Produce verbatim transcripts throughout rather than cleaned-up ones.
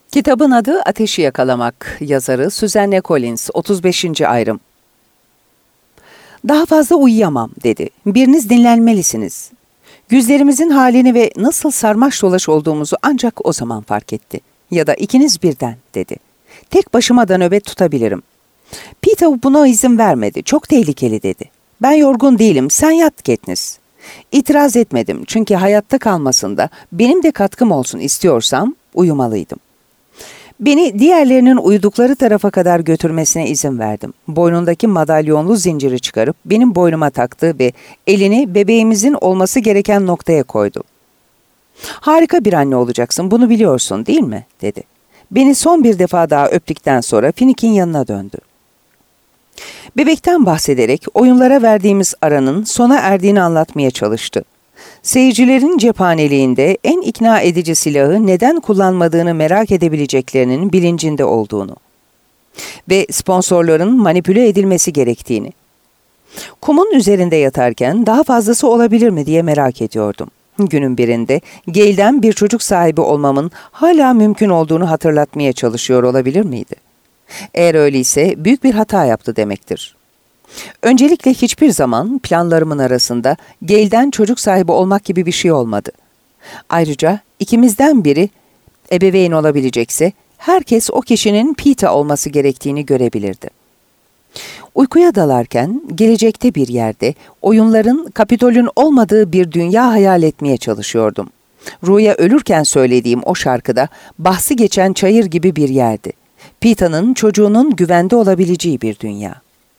Kitabın adı Ateşi Yakalamak, yazarı Suzanne Collins, otuz beşinci ayrım. "Daha fazla uyuyamam," dedi. "Biriniz dinlenmelisiniz." Yüzlerimizin halini ve nasıl sarmaş dolaş olduğumuzu ancak o zaman fark etti. "Ya da ikiniz birden," dedi. "Tek başıma da nöbet tutabilirim." Peter buna izin vermedi. "Çok tehlikeli," dedi. "Ben yorgun değilim, sen yat Katniss." İtiraz etmedim çünkü hayatta kalmasında benim de katkım olsun istiyorsam uyumalıydım. Beni diğerlerinin uyudukları tarafa kadar götürmesine izin verdim. Boynundaki madalyonlu zinciri çıkarıp benim boynuma taktı ve elini bebeğimizin olması gereken noktaya koydu. "Harika bir anne olacaksın, bunu biliyorsun değil mi?" dedi. Beni son bir defa daha öptükten sonra Finnick'in yanına döndü. Bebekten bahsederek oyunlara verdiğimiz aranın sona erdiğini anlatmaya çalıştı. Seyircilerin cephaneliğinde en ikna edici silahı neden kullanmadığını merak edebileceklerinin bilincinde olduğunu ve sponsorların manipüle edilmesi gerektiğini. Kumun üzerinde yatarken daha fazlası olabilir mi diye merak ediyordum. Günün birinde Gale'den bir çocuk sahibi olmamın hala mümkün olduğunu hatırlatmaya çalışıyor olabilir miydi? Eğer öyleyse büyük bir hata yaptı demektir. Öncelikle hiçbir zaman planlarımın arasında Gale'den çocuk sahibi olmak gibi bir şey olmadı. Ayrıca ikimizden biri ebeveyn olabilecekse herkes o kişinin Peeta olması gerektiğini görebilirdi. Uykuya dalarken gelecekte bir yerde oyunların Kapitol'ün olmadığı bir dünya hayal etmeye çalışıyordum. Ru'ya ölürken söylediğim o şarkıda bahsi geçen çayır gibi bir yerdi. Peeta'nın çocuğunun güvende olabileceği bir dünya.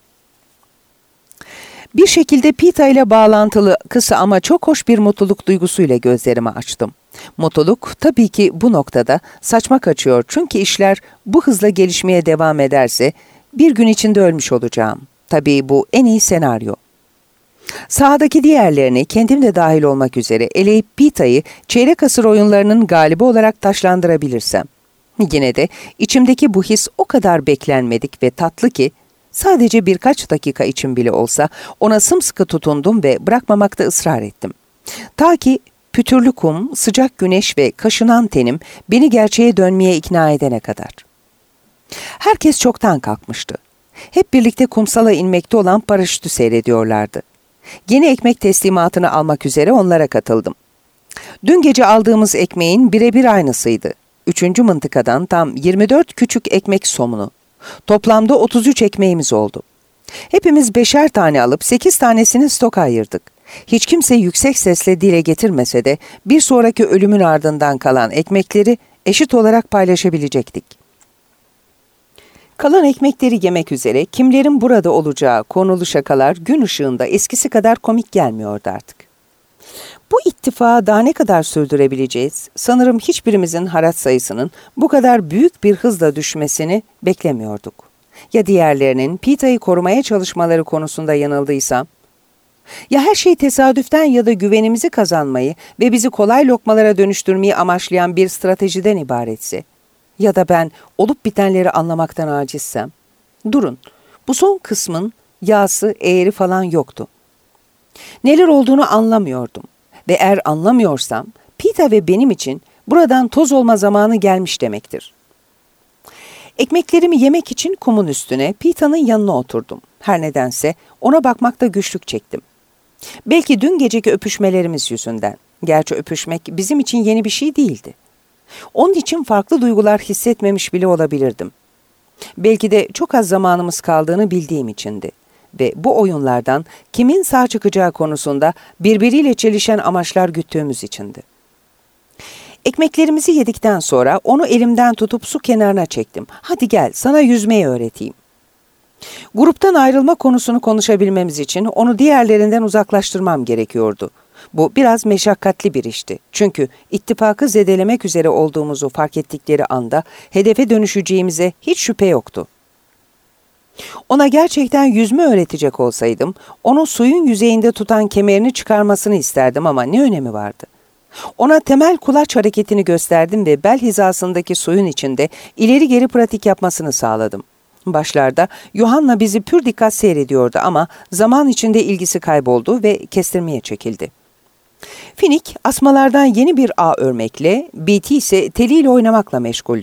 Bir şekilde Peeta ile bağlantılı kısa ama çok hoş bir mutluluk duygusuyla gözlerimi açtım. Mutluluk tabii ki bu noktada saçma kaçıyor çünkü işler bu hızla gelişmeye devam ederse bir gün içinde ölmüş olacağım. Tabii bu en iyi senaryo. Sahadaki diğerlerini kendim de dahil olmak üzere eleyip Peeta'yı çeyrek asır oyunlarının galibi olarak taşlandırabilirsem. Yine de içimdeki bu his o kadar beklenmedik ve tatlı ki sadece birkaç dakika için bile olsa ona sımsıkı tutundum ve bırakmamakta ısrar ettim. Ta ki pütürlü kum, sıcak güneş ve kaşınan tenim beni gerçeğe dönmeye ikna edene kadar. Herkes çoktan kalkmıştı. Hep birlikte kumsala inmekte olan paraşütü seyrediyorlardı. Yeni ekmek teslimatını almak üzere onlara katıldım. Dün gece aldığımız ekmeğin birebir aynısıydı. Üçüncü mıntıkadan tam yirmi dört küçük ekmek somunu. Toplamda otuz üç ekmeğimiz oldu. Hepimiz beşer tane alıp sekiz tanesini stoka ayırdık. Hiç kimse yüksek sesle dile getirmese de bir sonraki ölümün ardından kalan ekmekleri eşit olarak paylaşabilecektik. Kalan ekmekleri yemek üzere kimlerin burada olacağı konulu şakalar gün ışığında eskisi kadar komik gelmiyordu artık. Bu ittifağı daha ne kadar sürdürebileceğiz? Sanırım hiçbirimizin haraç sayısının bu kadar büyük bir hızla düşmesini beklemiyorduk. Ya diğerlerinin Peeta'yı korumaya çalışmaları konusunda yanıldıysam? Ya her şey tesadüften ya da güvenimizi kazanmayı ve bizi kolay lokmalara dönüştürmeyi amaçlayan bir stratejiden ibaretse? Ya da ben olup bitenleri anlamaktan acizsem? Durun, bu son kısmın yağsı, eğri falan yoktu. Neler olduğunu anlamıyordum. Ve eğer anlamıyorsam, Peeta ve benim için buradan toz olma zamanı gelmiş demektir. Ekmeklerimi yemek için kumun üstüne Peeta'nın yanına oturdum. Her nedense ona bakmakta güçlük çektim. Belki dün geceki öpüşmelerimiz yüzünden. Gerçi öpüşmek bizim için yeni bir şey değildi. Onun için farklı duygular hissetmemiş bile olabilirdim. Belki de çok az zamanımız kaldığını bildiğim içindi. Ve bu oyunlardan kimin sağ çıkacağı konusunda birbiriyle çelişen amaçlar güttüğümüz içindi. Ekmeklerimizi yedikten sonra onu elimden tutup su kenarına çektim. "Hadi gel, sana yüzmeyi öğreteyim." Gruptan ayrılma konusunu konuşabilmemiz için onu diğerlerinden uzaklaştırmam gerekiyordu. Bu biraz meşakkatli bir işti. Çünkü ittifakı zedelemek üzere olduğumuzu fark ettikleri anda hedefe dönüşeceğimize hiç şüphe yoktu. Ona gerçekten yüzme öğretecek olsaydım, onu suyun yüzeyinde tutan kemerini çıkarmasını isterdim ama ne önemi vardı? Ona temel kulaç hareketini gösterdim ve bel hizasındaki suyun içinde ileri geri pratik yapmasını sağladım. Başlarda Yohanna bizi pür dikkat seyrediyordu ama zaman içinde ilgisi kayboldu ve kestirmeye çekildi. Finnick asmalardan yeni bir ağ örmekle, Beatty ise teliyle oynamakla meşguldü.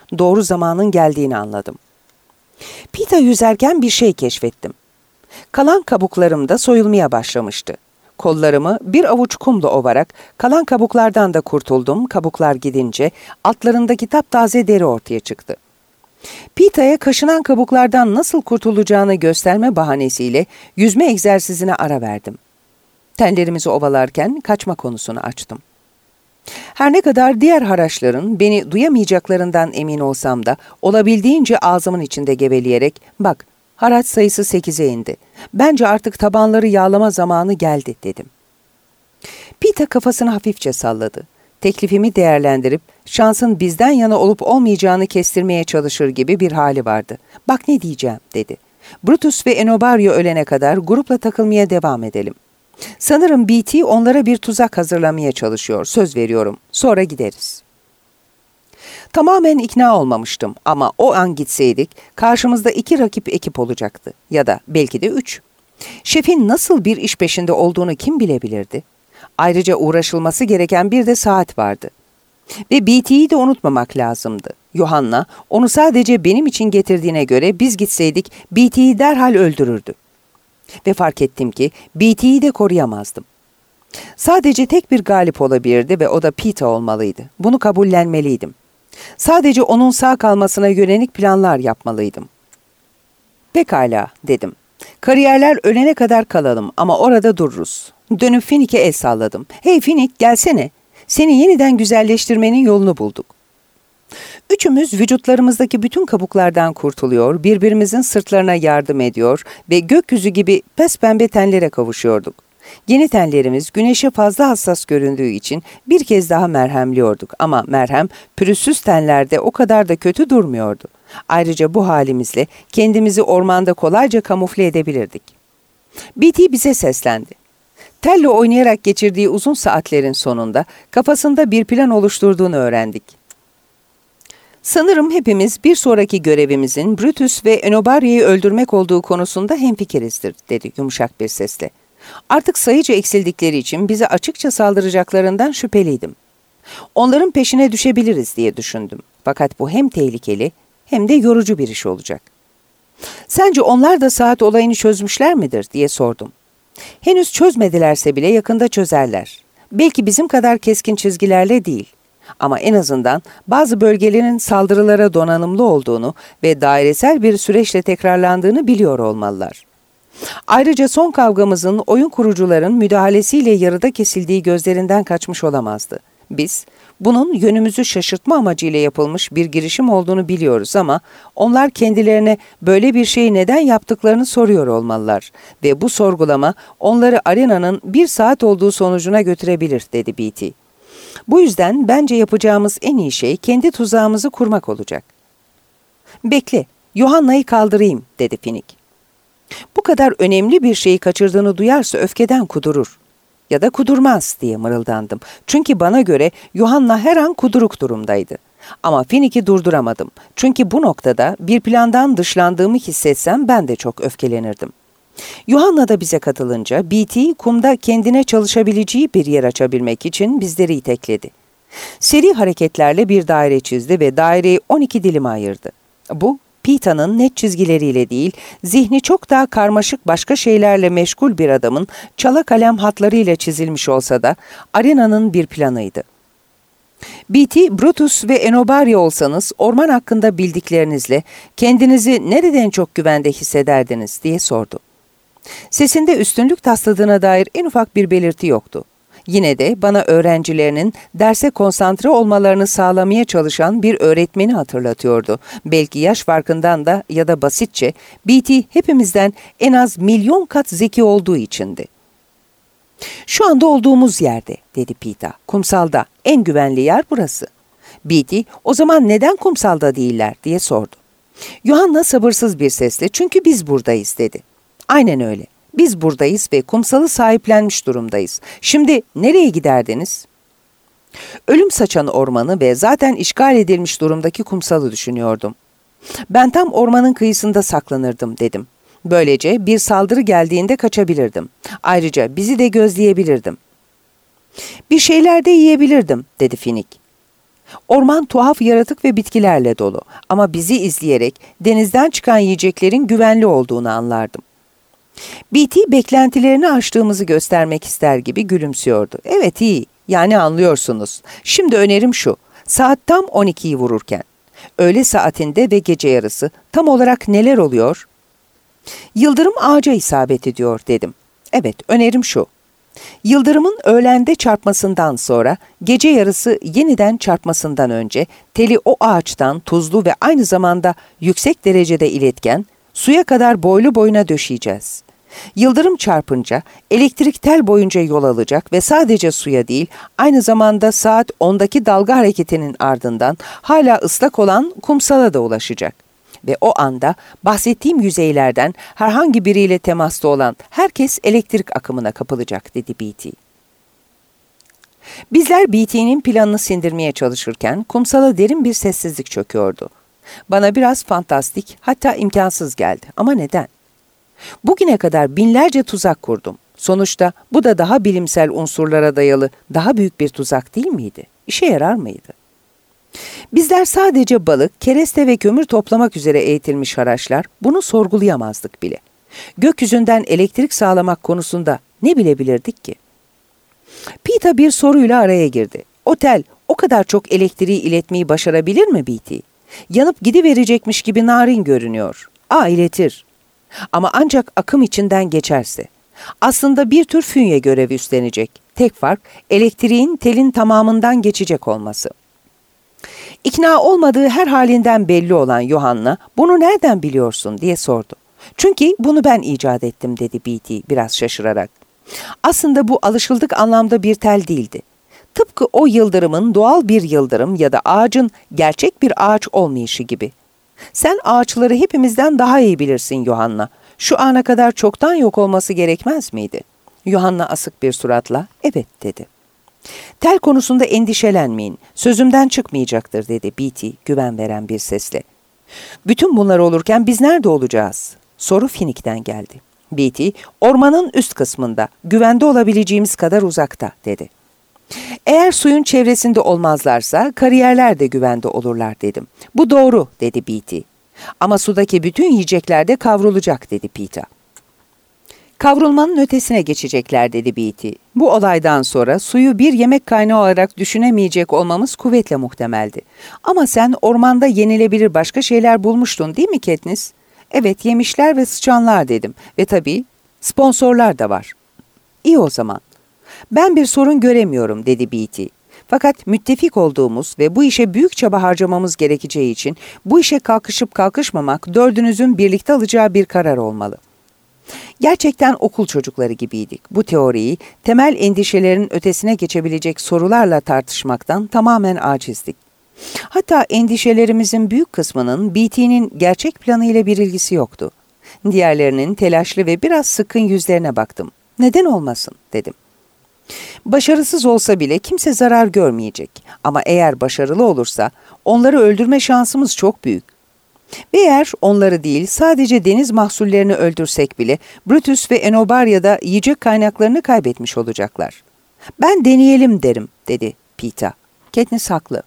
Doğru zamanın geldiğini anladım. Pita yüzerken bir şey keşfettim. Kalan kabuklarım da soyulmaya başlamıştı. Kollarımı bir avuç kumla ovarak kalan kabuklardan da kurtuldum. Kabuklar gidince altlarındaki taptaze deri ortaya çıktı. Pita'ya kaşınan kabuklardan nasıl kurtulacağını gösterme bahanesiyle yüzme egzersizine ara verdim. Tenlerimizi ovalarken kaçma konusunu açtım. Her ne kadar diğer haraçların beni duyamayacaklarından emin olsam da olabildiğince ağzımın içinde geveleyerek "Bak, haraç sayısı sekize indi. Bence artık tabanları yağlama zamanı geldi," dedim. Pita kafasını hafifçe salladı. Teklifimi değerlendirip şansın bizden yana olup olmayacağını kestirmeye çalışır gibi bir hali vardı. "Bak ne diyeceğim," dedi. "Brutus ve Enobario ölene kadar grupla takılmaya devam edelim. Sanırım B T onlara bir tuzak hazırlamaya çalışıyor. Söz veriyorum. Sonra gideriz." Tamamen ikna olmamıştım ama o an gitseydik karşımızda iki rakip ekip olacaktı. Ya da belki de üç. Şefin nasıl bir iş peşinde olduğunu kim bilebilirdi? Ayrıca uğraşılması gereken bir de saat vardı. Ve B T'yi de unutmamak lazımdı. Yohanna onu sadece benim için getirdiğine göre biz gitseydik B T'yi derhal öldürürdü. Ve fark ettim ki B T'yi de koruyamazdım. Sadece tek bir galip olabilirdi ve o da Pita olmalıydı. Bunu kabullenmeliydim. Sadece onun sağ kalmasına yönelik planlar yapmalıydım. "Pekala," dedim. "Kariyerler ölene kadar kalalım ama orada dururuz." Dönüp Finik'e el salladım. "Hey Finik, gelsene. Seni yeniden güzelleştirmenin yolunu bulduk." Üçümüz vücutlarımızdaki bütün kabuklardan kurtuluyor, birbirimizin sırtlarına yardım ediyor ve gökyüzü gibi pespembe tenlere kavuşuyorduk. Yeni tenlerimiz güneşe fazla hassas göründüğü için bir kez daha merhemliyorduk ama merhem pürüzsüz tenlerde o kadar da kötü durmuyordu. Ayrıca bu halimizle kendimizi ormanda kolayca kamufle edebilirdik. B T bize seslendi. Telle oynayarak geçirdiği uzun saatlerin sonunda kafasında bir plan oluşturduğunu öğrendik. "Sanırım hepimiz bir sonraki görevimizin Brutus ve Enobario'yu öldürmek olduğu konusunda hemfikirizdir," dedi yumuşak bir sesle. Artık sayıca eksildikleri için bize açıkça saldıracaklarından şüpheliydim. Onların peşine düşebiliriz diye düşündüm. Fakat bu hem tehlikeli hem de yorucu bir iş olacak. "Sence onlar da saat olayını çözmüşler midir?" diye sordum. "Henüz çözmedilerse bile yakında çözerler. Belki bizim kadar keskin çizgilerle değil. Ama en azından bazı bölgelerin saldırılara donanımlı olduğunu ve dairesel bir süreçle tekrarlandığını biliyor olmalılar. Ayrıca son kavgamızın oyun kurucuların müdahalesiyle yarıda kesildiği gözlerinden kaçmış olamazdı. Biz, bunun yönümüzü şaşırtma amacıyla yapılmış bir girişim olduğunu biliyoruz ama onlar kendilerine böyle bir şeyi neden yaptıklarını soruyor olmalılar ve bu sorgulama onları arenanın bir saat olduğu sonucuna götürebilir," dedi B T. "Bu yüzden bence yapacağımız en iyi şey kendi tuzağımızı kurmak olacak." "Bekle, Johanna'yı kaldırayım," dedi Finik. "Bu kadar önemli bir şeyi kaçırdığını duyarsa öfkeden kudurur. Ya da kudurmaz," diye mırıldandım. Çünkü bana göre Yohanna her an kuduruk durumdaydı. Ama Finik'i durduramadım. Çünkü bu noktada bir plandan dışlandığımı hissetsem ben de çok öfkelenirdim. Yohanna da bize katılınca B T kumda kendine çalışabileceği bir yer açabilmek için bizleri itekledi. Seri hareketlerle bir daire çizdi ve daireyi on iki dilime ayırdı. Bu, Pita'nın net çizgileriyle değil, zihni çok daha karmaşık başka şeylerle meşgul bir adamın çala kalem hatlarıyla çizilmiş olsa da arenanın bir planıydı. B T, Brutus ve Enobario olsanız orman hakkında bildiklerinizle kendinizi nereden çok güvende hissederdiniz diye sordu. Sesinde üstünlük tasladığına dair en ufak bir belirti yoktu. Yine de bana öğrencilerinin derse konsantre olmalarını sağlamaya çalışan bir öğretmeni hatırlatıyordu. Belki yaş farkından da ya da basitçe B T hepimizden en az milyon kat zeki olduğu içindi. "Şu anda olduğumuz yerde," dedi Pita. "Kumsalda. En güvenli yer burası." B T, "O zaman neden kumsalda değiller?" diye sordu. Yohanna sabırsız bir sesle, "Çünkü biz buradayız," dedi. "Aynen öyle. Biz buradayız ve kumsalı sahiplenmiş durumdayız. Şimdi nereye giderdiniz?" Ölüm saçan ormanı ve zaten işgal edilmiş durumdaki kumsalı düşünüyordum. "Ben tam ormanın kıyısında saklanırdım," dedim. "Böylece bir saldırı geldiğinde kaçabilirdim. Ayrıca bizi de gözleyebilirdim." "Bir şeyler de yiyebilirdim," dedi Finik. Orman tuhaf yaratık ve bitkilerle dolu ama bizi izleyerek denizden çıkan yiyeceklerin güvenli olduğunu anlardım. B T beklentilerini aştığımızı göstermek ister gibi gülümsüyordu. Evet, iyi, yani anlıyorsunuz. Şimdi önerim şu, saat tam on ikiyi vururken. Öğle saatinde ve gece yarısı tam olarak neler oluyor? Yıldırım ağaca isabet ediyor dedim. Evet, önerim şu. Yıldırımın öğlende çarpmasından sonra, gece yarısı yeniden çarpmasından önce teli o ağaçtan tuzlu ve aynı zamanda yüksek derecede iletken, suya kadar boylu boyuna döşeyeceğiz. Yıldırım çarpınca elektrik tel boyunca yol alacak ve sadece suya değil, aynı zamanda saat ondaki dalga hareketinin ardından hala ıslak olan kumsala da ulaşacak. Ve o anda bahsettiğim yüzeylerden herhangi biriyle temasta olan herkes elektrik akımına kapılacak, dedi B T. Bizler B T'nin planını sindirmeye çalışırken kumsala derin bir sessizlik çöküyordu. Bana biraz fantastik, hatta imkansız geldi. Ama neden? Bugüne kadar binlerce tuzak kurdum. Sonuçta bu da daha bilimsel unsurlara dayalı daha büyük bir tuzak değil miydi? İşe yarar mıydı? Bizler sadece balık, kereste ve kömür toplamak üzere eğitilmiş haraçlar, bunu sorgulayamazdık bile. Gökyüzünden elektrik sağlamak konusunda ne bilebilirdik ki? Peter bir soruyla araya girdi. Otel o kadar çok elektriği iletmeyi başarabilir mi B T? Yanıp gidiverecekmiş gibi narin görünüyor. Aa, iletir. Ama ancak akım içinden geçerse. Aslında bir tür fünye görevi üstlenecek. Tek fark elektriğin telin tamamından geçecek olması. İkna olmadığı her halinden belli olan Yohanna, "Bunu nereden biliyorsun?" diye sordu. "Çünkü bunu ben icat ettim," dedi B T biraz şaşırarak. Aslında bu alışıldık anlamda bir tel değildi. Tıpkı o yıldırımın doğal bir yıldırım ya da ağacın gerçek bir ağaç olmayışı gibi. Sen ağaçları hepimizden daha iyi bilirsin Yohanna. Şu ana kadar çoktan yok olması gerekmez miydi? Yohanna asık bir suratla "Evet," dedi. "Tel konusunda endişelenmeyin. Sözümden çıkmayacaktır," dedi B T güven veren bir sesle. "Bütün bunlar olurken biz nerede olacağız?" Soru Finik'ten geldi. B T, "Ormanın üst kısmında, güvende olabileceğimiz kadar uzakta," dedi. "Eğer suyun çevresinde olmazlarsa kariyerler de güvende olurlar," dedim. "Bu doğru," dedi B T. "Ama sudaki bütün yiyecekler de kavrulacak," dedi Peter. "Kavrulmanın ötesine geçecekler," dedi B T. "Bu olaydan sonra suyu bir yemek kaynağı olarak düşünemeyecek olmamız kuvvetle muhtemeldi. Ama sen ormanda yenilebilir başka şeyler bulmuştun değil mi Katniss?" "Evet, yemişler ve sıçanlar," dedim. "Ve tabii sponsorlar da var." "İyi o zaman." "Ben bir sorun göremiyorum," dedi B T. "Fakat müttefik olduğumuz ve bu işe büyük çaba harcamamız gerekeceği için bu işe kalkışıp kalkışmamak dördünüzün birlikte alacağı bir karar olmalı." Gerçekten okul çocukları gibiydik. Bu teoriyi temel endişelerin ötesine geçebilecek sorularla tartışmaktan tamamen acizdik. Hatta endişelerimizin büyük kısmının B T'nin gerçek planıyla bir ilgisi yoktu. Diğerlerinin telaşlı ve biraz sıkın yüzlerine baktım. "Neden olmasın?" dedim. "Başarısız olsa bile kimse zarar görmeyecek. Ama eğer başarılı olursa onları öldürme şansımız çok büyük. Ve eğer onları değil sadece deniz mahsullerini öldürsek bile Brutus ve Enobarya'da yiyecek kaynaklarını kaybetmiş olacaklar." "Ben deneyelim derim," dedi Peter. Katniss haklı.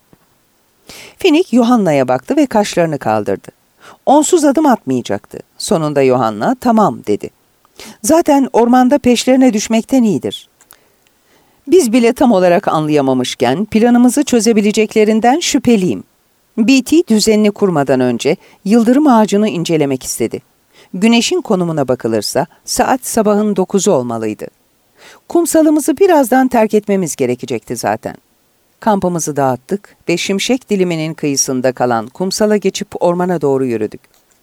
Finik Johanna'ya baktı ve kaşlarını kaldırdı. Onsuz adım atmayacaktı. Sonunda Yohanna "Tamam," dedi. "Zaten ormanda peşlerine düşmekten iyidir." Biz bile tam olarak anlayamamışken planımızı çözebileceklerinden şüpheliyim. B T düzenini kurmadan önce yıldırım ağacını incelemek istedi. Güneşin konumuna bakılırsa saat sabahın dokuzu olmalıydı. Kumsalımızı birazdan terk etmemiz gerekecekti zaten. Kampımızı dağıttık ve şimşek diliminin kıyısında kalan kumsala geçip ormana doğru yürüdük.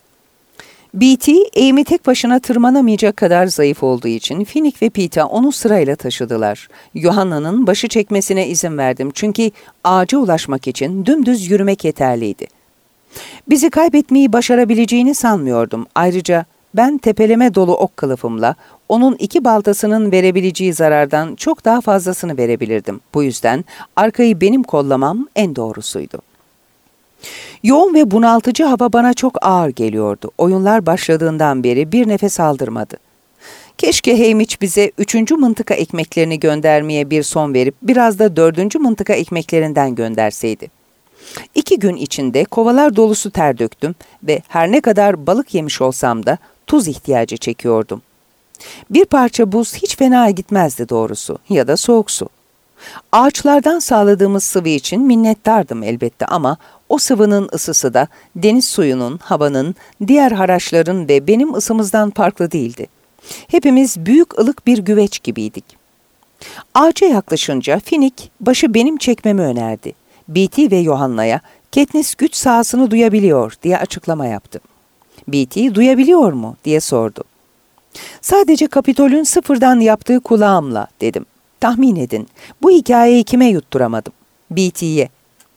B T, eğimi tek başına tırmanamayacak kadar zayıf olduğu için Finnick ve Peeta onu sırayla taşıdılar. Johanna'nın başı çekmesine izin verdim çünkü ağaca ulaşmak için dümdüz yürümek yeterliydi. Bizi kaybetmeyi başarabileceğini sanmıyordum. Ayrıca ben tepeleme dolu ok kılıfımla onun iki baltasının verebileceği zarardan çok daha fazlasını verebilirdim. Bu yüzden arkayı benim kollamam en doğrusuydu. Yoğun ve bunaltıcı hava bana çok ağır geliyordu. Oyunlar başladığından beri bir nefes aldırmadı. Keşke Haymitch bize üçüncü mıntıka ekmeklerini göndermeye bir son verip biraz da dördüncü mıntıka ekmeklerinden gönderseydi. İki gün içinde kovalar dolusu ter döktüm ve her ne kadar balık yemiş olsam da tuz ihtiyacı çekiyordum. Bir parça buz hiç fena gitmezdi doğrusu, ya da soğuk su. Ağaçlardan sağladığımız sıvı için minnettardım elbette ama o sıvının ısısı da deniz suyunun, havanın, diğer haraçların ve benim ısımızdan farklı değildi. Hepimiz büyük ılık bir güveç gibiydik. Ağaca yaklaşınca Finik başı benim çekmemi önerdi. Beatty ve Johanna'ya Katniss güç sahasını duyabiliyor diye açıklama yaptı. Beatty duyabiliyor mu diye sordu. Sadece Kapitol'ün sıfırdan yaptığı kulağımla dedim. Tahmin edin, bu hikayeyi kime yutturamadım? Beatty'ye.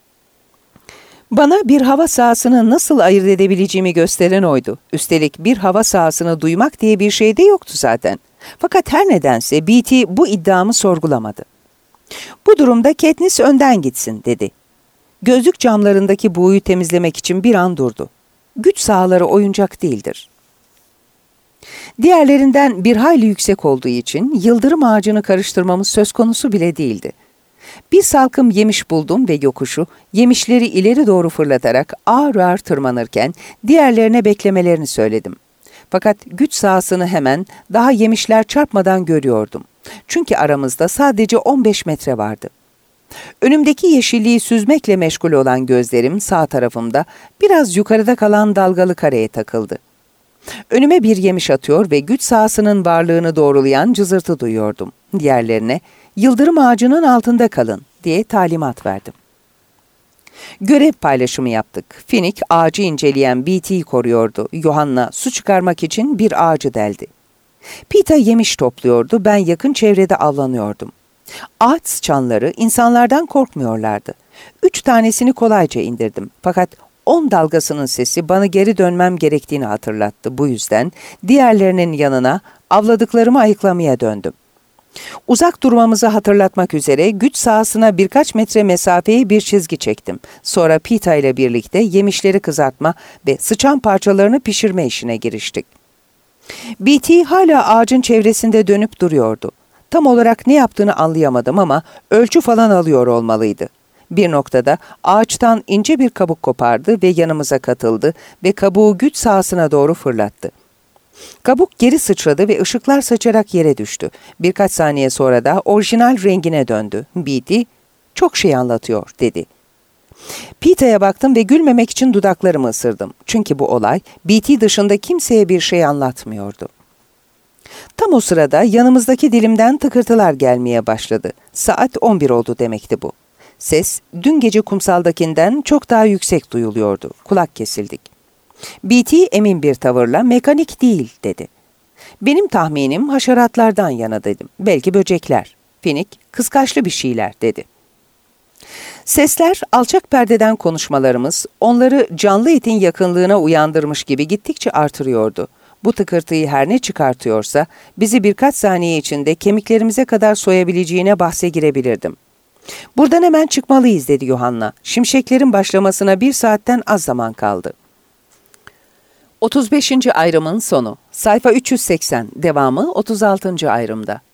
Bana bir hava sahasını nasıl ayırt edebileceğimi gösteren oydu. Üstelik bir hava sahasını duymak diye bir şey de yoktu zaten. Fakat her nedense Beatty bu iddiamı sorgulamadı. Bu durumda Katniss önden gitsin dedi. Gözlük camlarındaki buğuyu temizlemek için bir an durdu. Güç sahaları oyuncak değildir. Diğerlerinden bir hayli yüksek olduğu için yıldırım ağacını karıştırmamız söz konusu bile değildi. Bir salkım yemiş buldum ve yokuşu, yemişleri ileri doğru fırlatarak ağır ağır tırmanırken diğerlerine beklemelerini söyledim. Fakat güç sahasını hemen daha yemişler çarpmadan görüyordum. Çünkü aramızda sadece on beş metre vardı. Önümdeki yeşilliği süzmekle meşgul olan gözlerim sağ tarafımda biraz yukarıda kalan dalgalı kareye takıldı. Önüme bir yemiş atıyor ve güç sahasının varlığını doğrulayan cızırtı duyuyordum. Diğerlerine, yıldırım ağacının altında kalın diye talimat verdim. Görev paylaşımı yaptık. Finnick ağacı inceleyen Beatty'yi koruyordu. Johanna su çıkarmak için bir ağacı deldi. Peeta yemiş topluyordu, ben yakın çevrede avlanıyordum. Ağaç sıçanları insanlardan korkmuyorlardı. Üç tanesini kolayca indirdim. Fakat on dalgasının sesi bana geri dönmem gerektiğini hatırlattı. Bu yüzden diğerlerinin yanına avladıklarımı ayıklamaya döndüm. Uzak durmamızı hatırlatmak üzere güç sahasına birkaç metre mesafeye bir çizgi çektim. Sonra Peeta ile birlikte yemişleri kızartma ve sıçan parçalarını pişirme işine giriştik. Beatty hala ağacın çevresinde dönüp duruyordu. Tam olarak ne yaptığını anlayamadım ama ölçü falan alıyor olmalıydı. Bir noktada ağaçtan ince bir kabuk kopardı ve yanımıza katıldı ve kabuğu güç sahasına doğru fırlattı. Kabuk geri sıçradı ve ışıklar saçarak yere düştü. Birkaç saniye sonra da orijinal rengine döndü. Beatty, "Çok şey anlatıyor," dedi. Peeta'ya baktım ve gülmemek için dudaklarımı ısırdım. Çünkü bu olay Beatty dışında kimseye bir şey anlatmıyordu. Tam o sırada yanımızdaki dilimden tıkırtılar gelmeye başladı. Saat on bir oldu demekti bu. Ses dün gece kumsaldakinden çok daha yüksek duyuluyordu. Kulak kesildik. Beatty emin bir tavırla "Mekanik değil," dedi. Benim tahminim haşeratlardan yana dedim. Belki böcekler. Finnick, "Kıskaçlı bir şeyler," dedi. Sesler, alçak perdeden konuşmalarımız, onları canlı etin yakınlığına uyandırmış gibi gittikçe artırıyordu. Bu tıkırtıyı her ne çıkartıyorsa, bizi birkaç saniye içinde kemiklerimize kadar soyabileceğine bahse girebilirdim. "Buradan hemen çıkmalıyız," dedi Johanna. "Şimşeklerin başlamasına bir saatten az zaman kaldı." otuz beşinci ayrımın sonu. Sayfa üç yüz seksen. Devamı otuz altıncı ayrımda.